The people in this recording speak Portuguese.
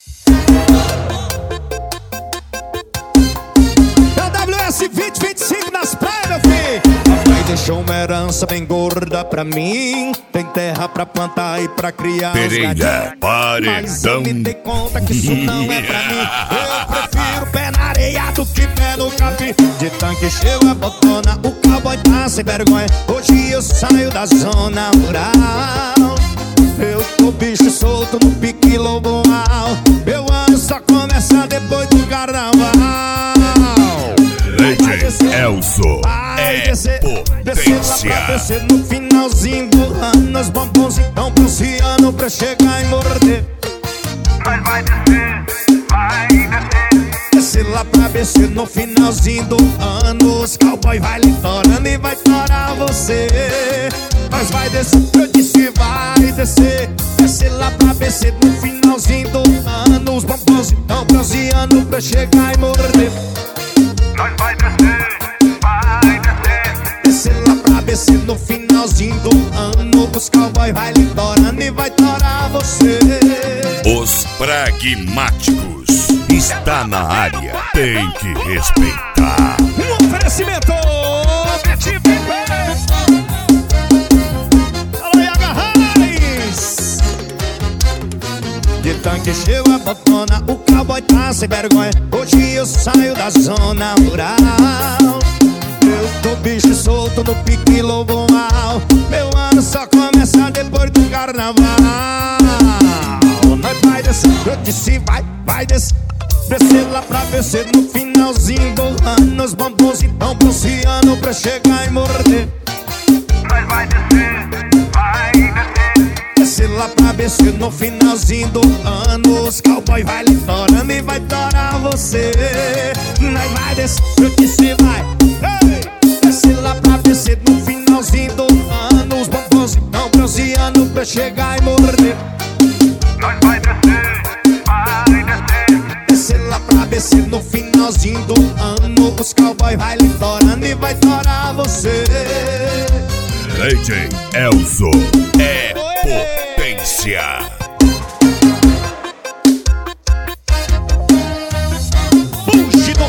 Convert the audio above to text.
AWS 2025 nas praias, meu filho. Papai deixou uma herança bem gorda pra mim. Tem terra pra plantar e pra criar Pereira, mas eu paredão. me dei conta que isso não é pra mim. Eu prefiro pé na areia do que pé no capim. De tanque cheio a botona, o cowboy tá sem vergonha. Hoje eu saio da zona rural. Eu tô bicho solto no pique lobo mal. Meu ano só começa depois do carnaval. DJ Elzo é Descer lá pra potência. descer no finalzinho do ano. Os bombons então pulseando pra chegar e morder. Mas vai descer, vai descer. Descer lá pra descer no finalzinho do ano. Os cowboy vai lhe torando e vai torar você. Mas vai descer, eu disse vai descer. Descer lá pra descer no finalzinho do ano. Os bombons então bronzeando pra chegar e morder. Nós vai descer, vai descer. Descer lá pra descer no finalzinho do ano. Os cowboy vai lhe torando e vai torar você. Os pragmáticos está na área, tem que respeitar. Um oferecimento Alô, Yaga Reis. De tanque cheio a botona, o cowboy tá sem vergonha. Hoje eu saio da zona rural. Eu tô bicho solto no pique lobo mal. Meu ano só começa depois do carnaval. Nós vai descer, eu disse vai descer. Descer lá pra descer no finalzinho do ano. Os bombons então pulseando pra chegar e morder. Nós vai descer, vai descer. Descer lá pra descer no finalzinho do ano. Os cowboy vai lhe torando e vai torar você. Nós vai descer, eu disse vai. Ei! Descer lá pra descer no finalzinho do ano. Os bombons então bronzeando pra chegar e morder. Nós vai descer, vai descer. Descer lá pra descer no finalzinho do ano. Os cowboy vai lhe torando e vai torar você. DJ Elzo é potência. Fugido